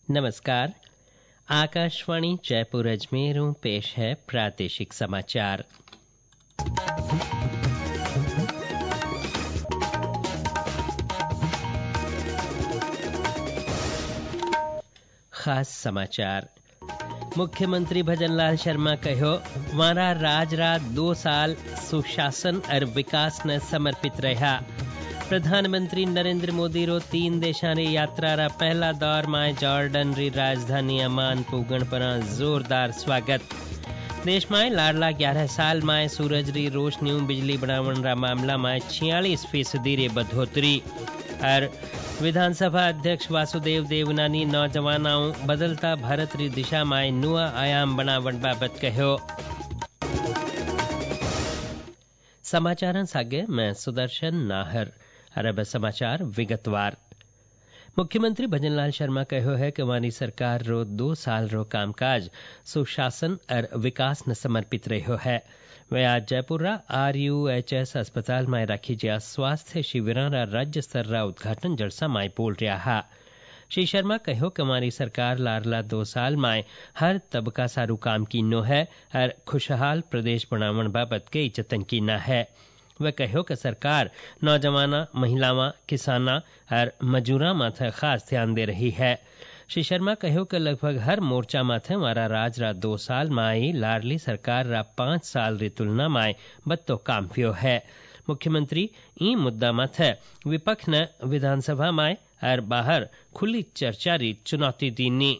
नमस्कार। आकाशवाणी जयपुर अजमेरों पेश है प्रादेशिक समाचार। खास समाचार। मुख्यमंत्री भजनलाल शर्मा कहो, मारा राज रात 2 साल सुशासन और विकास ने समर्पित रहा। प्रधानमंत्री नरेंद्र मोदी रो 3 देशा री यात्रा रा पहला दौर में जॉर्डन री राजधानी अमान पुगण पर जोरदार स्वागत। देश में लाडला 11 साल में सूरज री रोशनी बिजली बनावण रा मामला में 46% रे बढ़ोतरी। और विधानसभा अध्यक्ष वासुदेव देवनानी नौजवानों बदलता भारत री दिशा में नुआ आयाम बनावण बाबत कहो। समाचार सागे मैं सुदर्शन नाहर। अरब समाचार विगतवार। मुख्यमंत्री भजनलाल शर्मा कहो है कि हमारी सरकार रो 2 साल रो कामकाज सुशासन और विकास न समर्पित रहो है। वे आज जयपुर रा RUHS अस्पताल में रखी जा स्वास्थ्य शिविर रा राज्य स्तर रा उद्घाटन जलसा में बोल रहा हा। श्री शर्मा कहो कि हमारी सरकार लाडला 2 साल में हर तबका सारू काम कीनो है और खुशहाल प्रदेश बनावण बाबत कई जतन कीना है। वह कहो कि सरकार नौजवाना, महिलावां, किसाना और मजूरा माथे खास ध्यान दे रही है। श्री शर्मा कहो कि लगभग हर मोर्चा माथे हमारा राज रा 2 साल में लाडली सरकार रा 5 साल री तुलना में बत्तो काम पियो है। मुख्यमंत्री ई मुद्दा माथे विपक्ष ने विधानसभा में और बाहर खुली चर्चा री चुनौती दीनी।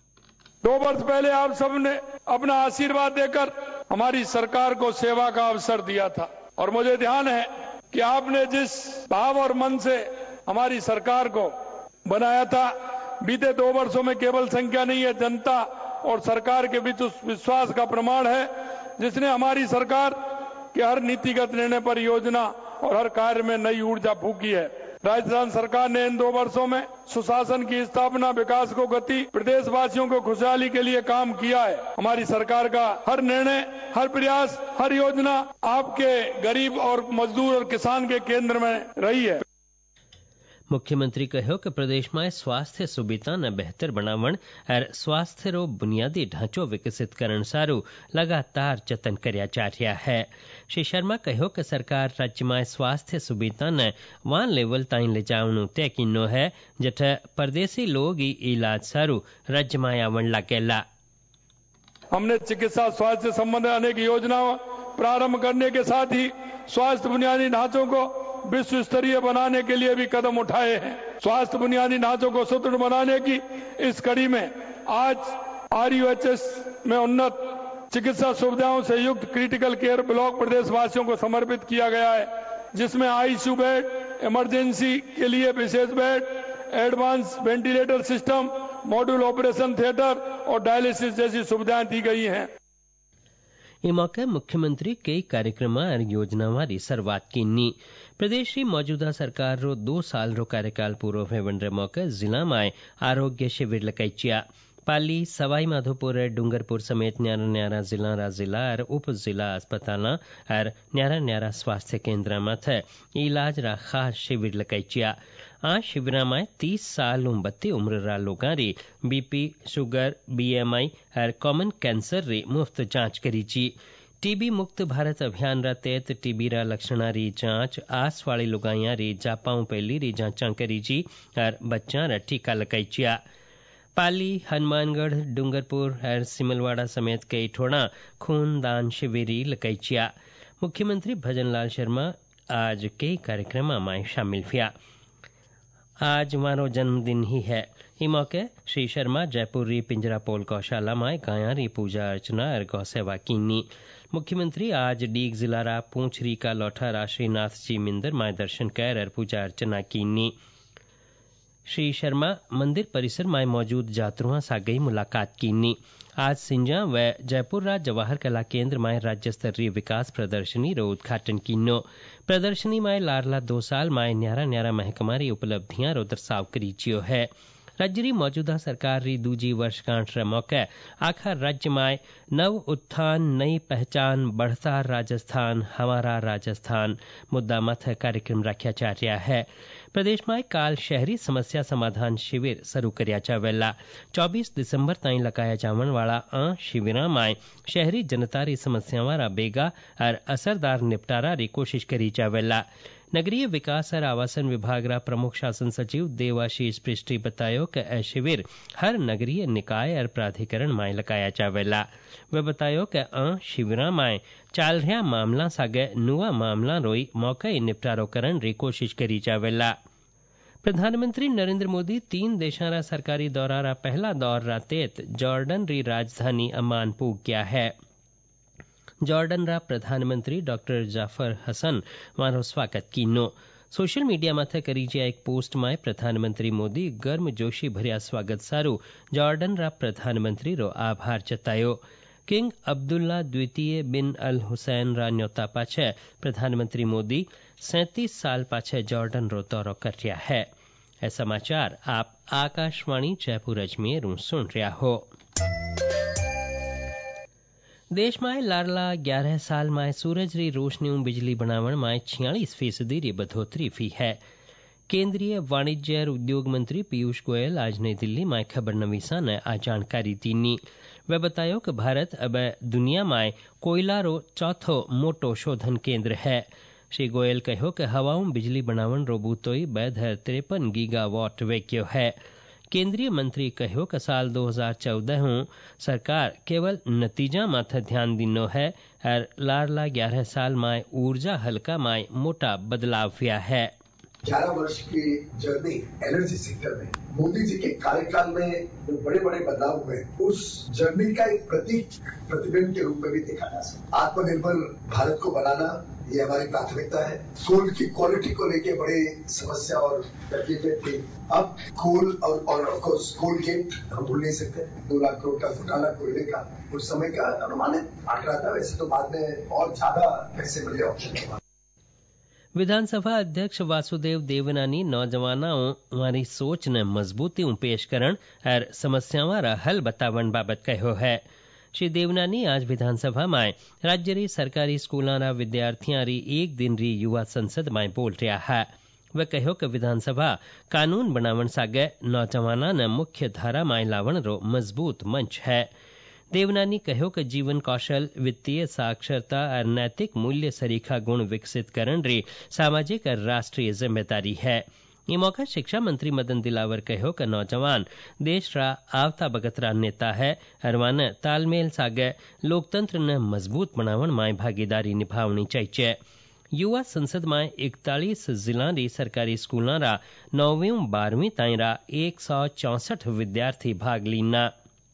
2 वर्ष पहले आप सबने अपना आशीर्वाद देकर हमारी सरकार को सेवा का अवसर दिया था और मुझे ध्यान है कि आपने जिस भाव और मन से हमारी सरकार को बनाया था, बीते 2 वर्षों में केवल संख्या नहीं है, जनता और सरकार के बीच उस विश्वास का प्रमाण है जिसने हमारी सरकार के हर नीतिगत निर्णय पर, योजना और हर कार्य में नई ऊर्जा फूंकी है। राजस्थान सरकार ने इन 2 वर्षों में सुशासन की स्थापना, विकास को गति, प्रदेशवासियों को खुशहाली के लिए काम किया है। हमारी सरकार का हर निर्णय, हर प्रयास, हर योजना आपके गरीब और मजदूर और किसान के केंद्र में रही है। मुख्यमंत्री कहो कि प्रदेश में स्वास्थ्य सुविधा न बेहतर बनावण और स्वास्थ्य रो बुनियादी ढांचो विकसित करण सारू लगातार जतन कर्या जा रहा है। श्री शर्मा कहो कि सरकार राज्य में स्वास्थ्य सुविधा ने वहां लेवल ताईं ले जावणु तय कीनो है जठे परदेसी लोग इलाज सारू राज्य में आवण लागेला। हमने चिकित्सा स्वास्थ्य संबंधी अनेक योजनाओं प्रारंभ करने के साथ ही स्वास्थ्य बुनियादी ढांचों को विश्व स्तरीय बनाने के लिए भी कदम उठाए हैं। स्वास्थ्य बुनियादी ढांचों को सुदृढ़ बनाने की इस कड़ी में आज RUHS में उन्नत चिकित्सा सुविधाओं से युक्त क्रिटिकल केयर ब्लॉक प्रदेशवासियों को समर्पित किया गया है, जिसमें ICU बेड, इमरजेंसी के लिए विशेष bed, advance ventilator system, module operation theatre और डायलिसिस जैसी सुविधाएं दी गई हैं। इस मौके मुख्यमंत्री कई कार्यक्रम और योजनावारी शुरुआत कीनी। प्रदेश की मौजूदा सरकार रो 2 साल रो कार्यकाल पूरो होवण रे मौके जिला में आरोग्य शिविर लगाईच्या। पाली, सवाई माधोपुर, डूंगरपुर समेत न्यारा न्यारा जिला और उप जिला अस्पताल और न्यारा न्यारा स्वास्थ्य केंद्र माथे इलाज रा खास शिविर लगाईच्या। आ शिविर में 30 साल 32 उम्र रा लोगां री BP, शुगर, BMI और कॉमन कैंसर री मुफ्त जांच करीची। टीबी मुक्त भारत अभियान रा तहत टीबी रा लक्षणा री जांच, आस वाली लुगाइयां री जापाऊ पहली री जांचा करीची और बच्चा रा टीका लगाईच्या। पाली, हनुमानगढ़, डूंगरपुर और सिमलवाड़ा समेत कई ठोड़ा खून दान शिविर लगाईच्या। मुख्यमंत्री भजनलाल शर्मा आज कई कार्यक्रम में शामिल हुआ। आज मारो जन्मदिन ही है। इस मौके श्री शर्मा जयपुर री पिंजरापोल गौशाला में गाया री पूजा अर्चना और गौ सेवा कीनी। मुख्यमंत्री आज डीग जिला रा पूंछ री का लौठा राष्ट्रीयनाथ जी मंदिर में दर्शन कर और पूजा अर्चना कीनी। श्री शर्मा मंदिर परिसर में मौजूद जातरुओं सा गई मुलाकात कीनी। आज सिंजा व जयपुर रा जवाहर कला केंद्र में राज्य स्तरीय विकास प्रदर्शनी रो उद्घाटन कीनो। प्रदर्शनी में लाडला 2 साल में न्यारा न्यारा महकमा री उपलब्धियां रो दर्शाव करीचियो है। राज्य री मौजूदा सरकार री दूजी वर्षगांठ रे मौके आखा राज्य में नव उत्थान, नई पहचान, बढ़ता राजस्थान, हमारा राजस्थान मुद्दा मथ कार्यक्रम रखा जा रहा है। प्रदेश में काल शहरी समस्या समाधान शिविर शुरू कर्या जावेला 24 दिसंबर ताईं लगाया जावन वाला शिविर में शहरी जनता री समस्या वाला बेगा और असरदार निपटारा री कोशिश करी जावेला। नगरीय विकास और आवासन विभाग रा प्रमुख शासन सचिव देवाशीष पृष्टि बतायो कि यह शिविर हर नगरीय निकाय और प्राधिकरण में लगाया जावेला। वे बतायो कि शिविर में चाल रहा मामला सागे नुआ मामला रोई मौके निपटारो करन री कोशिश करी जावेला। प्रधानमंत्री नरेंद्र मोदी 3 देशां रा सरकारी दौरा रा पहला दौर रा तेत जॉर्डन री राजधानी अमान पूग गया है। जॉर्डन रा प्रधानमंत्री डॉक्टर जाफर हसन मारो स्वागत कीनो। सोशल मीडिया माथे करी जे एक पोस्ट में प्रधानमंत्री मोदी गर्म जोशी भर्या स्वागत सारू जॉर्डन रा प्रधानमंत्री रो आभार जतायो। किंग अब्दुल्ला द्वितीय बिन अल हुसैन रा न्योता पाछे प्रधानमंत्री मोदी 37 साल पाछे जॉर्डन रो दौरो कर रहा है। यह समाचार आप आकाशवाणी जयपुर अजमेर सुन रहा हो। देश में लारला 11 साल में सूरज री रोशनी बिजली बनावण में 46% री बढ़ोतरी हुई है। केंद्रीय वाणिज्य और उद्योग मंत्री पीयूष गोयल आज नई दिल्ली में खबर नवीसा ने आ जानकारी दीनी। वे बतायो कि भारत अब दुनिया में कोयला रो चौथो मोटो शोधन केंद्र है। श्री गोयल कहो कि हवाओं बिजली बनावण रो बूतोई 53 गीगावाट वेक्यो है। केंद्रीय मंत्री कहो कि साल 2014 सरकार केवल नतीजा माथे ध्यान दिनो है और लारला 11 साल में ऊर्जा हल्का में मोटा बदलाव हुआ है। 11 वर्ष की जर्नी एनर्जी सेक्टर में मोदी जी के कार्यकाल में जो बड़े बड़े बदलाव हुए उस जर्नी का एक प्रतिबिंब के रूप में भी देखा जा सकता। आत्मनिर्भर भारत को बनाना ये हमारी प्राथमिकता है। कोल की क्वालिटी को लेके बड़ी समस्या और तकलीफें थी। अब कोल और ऑफकोर्स कोल गेट हम भूल नहीं सकते। 2 लाख करोड़ का घोटाला कोयले का उस समय का अनुमानित आंकड़ा था। वैसे तो बाद में और ज्यादा पैसे मिले ऑप्शन के बाद। विधानसभा अध्यक्ष वासुदेव देवनानी नौजवानों वाली सोच ने मजबूती पेश करण और समस्याओं रा हल बतावन बाबत कहो है। श्री देवनानी आज विधानसभा में राज्य री सरकारी स्कूलों रा विद्यार्थियों री एक दिन री युवा संसद में बोल रहा है। वे कहो कि विधानसभा कानून बनावन सागे नौजवानों ने मुख्य धारा में लावण रो मजबूत मंच है। देवनानी कहो कि जीवन कौशल, वित्तीय साक्षरता और नैतिक मूल्य सरीखा गुण विकसित करन री सामाजिक और राष्ट्रीय जिम्मेदारी है। ये मौका शिक्षा मंत्री मदन दिलावर कहो कि नौजवान देश रा आवता बगतरा नेता है और वाने तालमेल सागे लोकतंत्र ने मजबूत बनावन में भागीदारी निभावनी चाहिए। युवा संसद में 41 जिला री सरकारी स्कूलों रा 9वीं 12वीं ताईं रा 164 विद्यार्थी भाग लीना।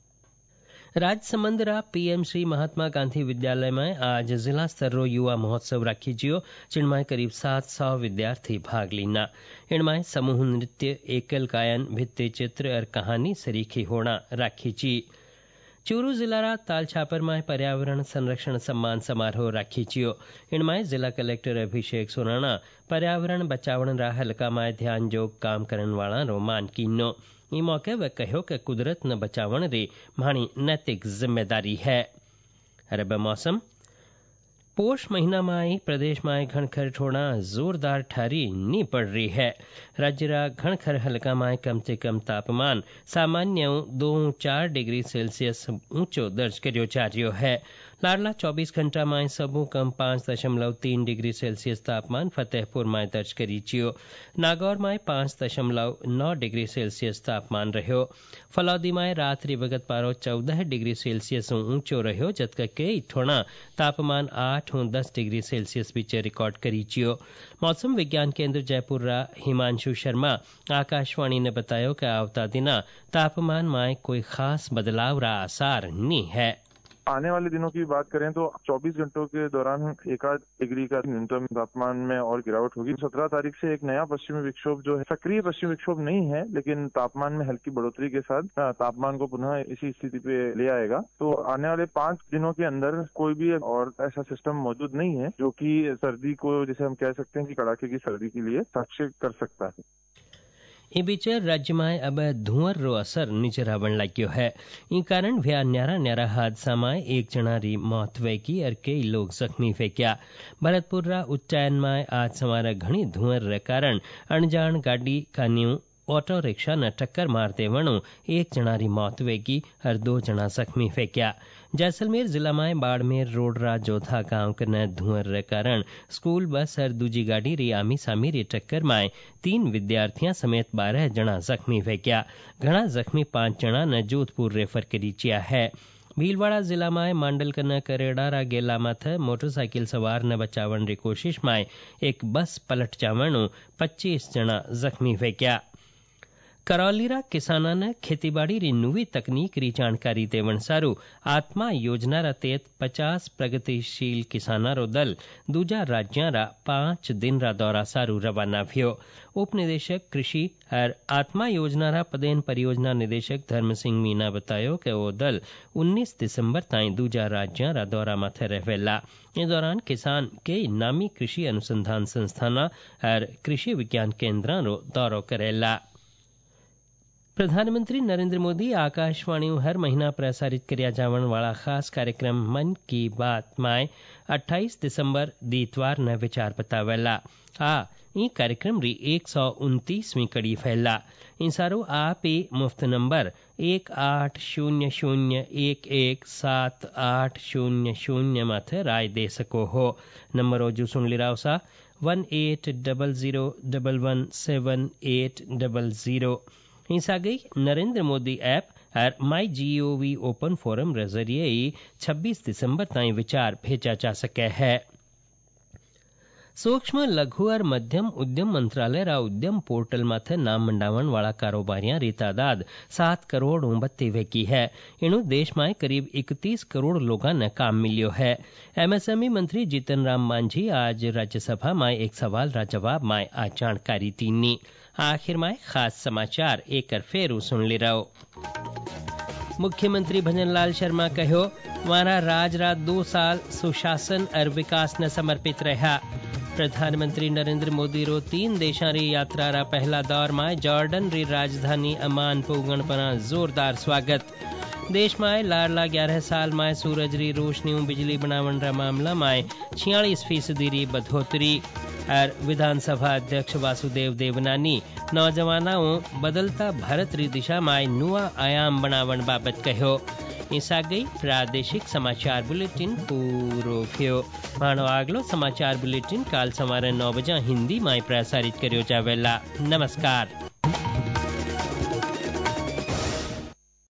राजसमंद रा पीएम श्री महात्मा गांधी विद्यालय में आज जिला स्तर रो युवा महोत्सव राखी जियो, जिनमें करीब 700 विद्यार्थी भाग लीना। इनमें समूह नृत्य, एकल गायन, भित्ति चित्र और कहानी सरीखी होना राखी जी। चूरू जिला रा तालछापर में पर्यावरण संरक्षण सम्मान समारोह राखी जियो। इनमें जिला कलेक्टर अभिषेक सोनाना पर्यावरण बचावण रा हल्का में ध्यान जोग काम करन वाला रो मान कीनो। ई मौके वे कहो कि कुदरत न बचावण री माणी नैतिक जिम्मेदारी है। अरब मौसम पोष महीना में प्रदेश में घनखर ठोड़ा जोरदार ठारी नी पड़ रही है। राज्य रा घनखर हल्का में कम से कम तापमान सामान्य 2-4 डिग्री सेल्सियस ऊंचो दर्ज करियो जा रही है। लाडला 24 घंटा में सबू कम 5.3 डिग्री सेल्सियस तापमान फतेहपुर में दर्ज करी जियो। नागौर में 5.9 डिग्री सेल्सियस तापमान रह्यो। फलौदी में रात्रि वगत पारो 14 डिग्री सेल्सियस ऊंचो रह्यो, जबकि कई ठोड़ा तापमान 8-10 डिग्री सेल्सियस बीच रिकॉर्ड करी जियो। मौसम विज्ञान केंद्र जयपुर रा हिमांशु शर्मा आकाशवाणी ने बतायो कि आवता दिना तापमान में कोई खास बदलाव रा आसार नहीं है। आने वाले दिनों की बात करें तो 24 घंटों के दौरान 1 डिग्री का न्यूनतम तापमान में और गिरावट होगी। 17 तारीख से एक नया पश्चिमी विक्षोभ जो है, सक्रिय पश्चिमी विक्षोभ नहीं है, लेकिन तापमान में हल्की बढ़ोतरी के साथ तापमान को पुनः इसी स्थिति पे ले आएगा। तो आने वाले 5 दिनों के अंदर कोई भी और ऐसा सिस्टम मौजूद नहीं है जो कि सर्दी को, जैसे हम कह सकते हैं कि कड़ाके की सर्दी के लिए साक्ष्य कर सकता है। એ बीच राज्य में अब धुंअर रो असर नीचे आवण लाग्यो है। ई कारण भया न्यारा न्यारा हादसा में एक जणारी मौत वैकी और कई लोग जख्मी फेंक्या। भरतपुर रा उच्चायन में आज सवारे घणी धुंअर रे कारण अणजाण गाड़ी कान्यू ऑटो रिक्शा ने टक्कर मारते वणु एक जणारी मौत वेगी और 2 जना जख्मी फेंक्या। जैसलमेर जिला में बाड़मेर रोड रा जोधा गांव कने धुंअर रे कारण स्कूल बस और दूजी गाड़ी री आमी सामी री टक्कर में 3 विद्यार्थियां समेत 12 जना जख्मी फेंक्या। घणा जख्मी 5 जना ने जोधपुर रेफर करी चिया है। भीलवाड़ा जिला में मांडल कने करेड़ा रा गेला माथे मोटरसाइकिल सवार ने बचावन री कोशिश में एक बस पलट जावणु 25 जना जख्मी फेंक्या। करौली रा किसाना ने खेतीबाड़ी री नवी तकनीक री जानकारी देवण सारू आत्मा योजना रा तहत 50 प्रगतिशील किसाना रो दल दूजा राज्यां रा 5 दिन रा दौरा सारू रवाना भ्यो। उप निदेशक कृषि और आत्मा योजना रा पदेन परियोजना निदेशक धर्म सिंह मीना बतायो कि वो दल 19 दिसंबर ताईं दूजा राज्यां रा दौरा माथे रहेला। इस दौरान किसान कई नामी कृषि अनुसंधान संस्थाना और कृषि विज्ञान केन्द्रां रो दौरो करेला। प्रधानमंत्री नरेंद्र मोदी आकाशवाणी हर महीना प्रसारित कर्या जावण वाला खास कार्यक्रम मन की बात में 28 दिसंबर दीतवार न विचार बतावेला। ई कार्यक्रम री 129वीं कड़ी फैला। इन सारो आप मुफ्त नंबर 1800117800 माथे राय दे सको हो। नंबर ओजू सुन लिराव सा 1800117800। हिंसा गई नरेंद्र मोदी ऐप और माई GOV ओपन फोरम के जरिए 26 दिसंबर ताईं विचार भेजा जा सके है। सूक्ष्म लघु और मध्यम उद्यम मंत्रालय रा उद्यम पोर्टल माथे नाम मंडावण वाला कारोबारियां री तादाद 7 करोड़ 29 वेकी है। इनु देश में करीब 31 करोड़ लोगों ने काम मिलियो है। MSME मंत्री जीतन राम मांझी आज राज्यसभा में एक सवाल रा जवाब में आ जानकारी दीनी। आखिर में खास समाचार एक फेरू सुन ली रहो। मुख्यमंत्री भजनलाल शर्मा कहो मारा राज रा 2 साल सुशासन और विकास ने समर्पित रहा। प्रधानमंत्री नरेंद्र मोदी रो 3 देशां री यात्रा रा पहला दौर में जॉर्डन री राजधानी अमान पुगण पना जोरदार स्वागत। देश में लाडला 11 साल में सूरज री रोशनी बिजली बनावण रा मामला में 46% री बढ़ोतरी। और विधानसभा अध्यक्ष वासुदेव देवनानी नौजवानों बदलता भारत री दिशा में नुआ आयाम बनावण बाबत कहो। ईसा गई प्रादेशिक समाचार बुलेटिन पूरो थयो। मानो आगलो समाचार बुलेटिन काल सवारे 9 बजे हिंदी में प्रसारित कर्यो जावेला। नमस्कार।